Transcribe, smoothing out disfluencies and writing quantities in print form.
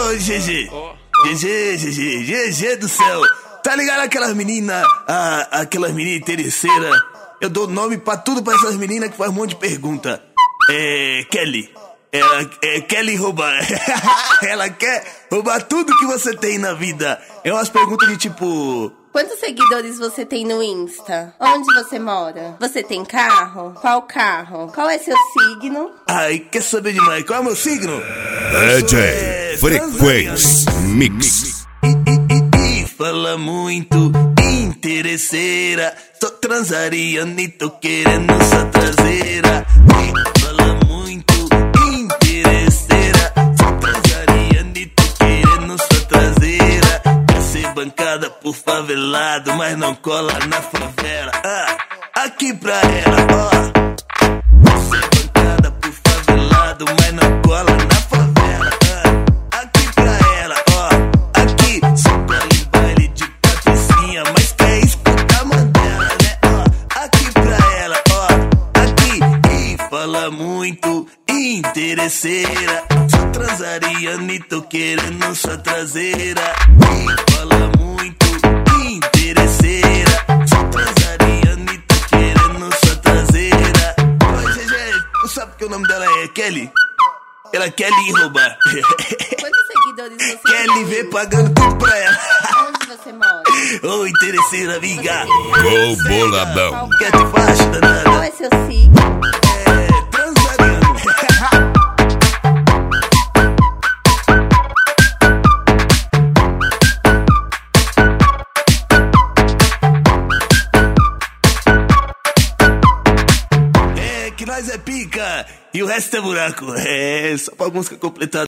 Ô, GG. GG do céu. Tá ligado aquelas meninas, aquelas meninas interesseiras? Eu dou nome pra tudo pra essas meninas que faz um monte de pergunta. Kelly. Kelly roubar. Ela quer roubar tudo que você tem na vida. É umas perguntas de tipo... Quantos seguidores você tem no Insta? Onde você mora? Você tem carro? Qual carro? Qual é seu signo? Ai, quer saber demais? Qual é o meu signo? DJ Frequência Mix. Fala muito, interesseira. Só transaria, nem tô querendo sua traseira. Fala muito, interesseira. Só transaria, nem tô querendo sua traseira. Quer ser bancada por favelado, mas não cola na favela. Aqui pra ela, ó. Quer ser bancada por favelado, mas não cola na favela. Aqui pra ela, ó. Aqui, só cola em baile de patricinha, mas quer escutar Mandela, né? Aqui pra ela, ó. Aqui, e fala muito, interesseira. Só transaria, nem tô querendo sua traseira. E fala muito, interesseira. Só transaria, nem tô querendo sua traseira. Oi, GG, não sabe que o nome dela é Kelly? Ela quer lhe roubar. Quantos seguidores você tem? Kelly vê pagando tudo pra ela. Onde você mora? Ô, interesseira, amiga. Ô, boladão. Quer te faixa, Qual danada? é seu signo? Transariano. Que nós é pica e o resto é buraco. Só pra música completada.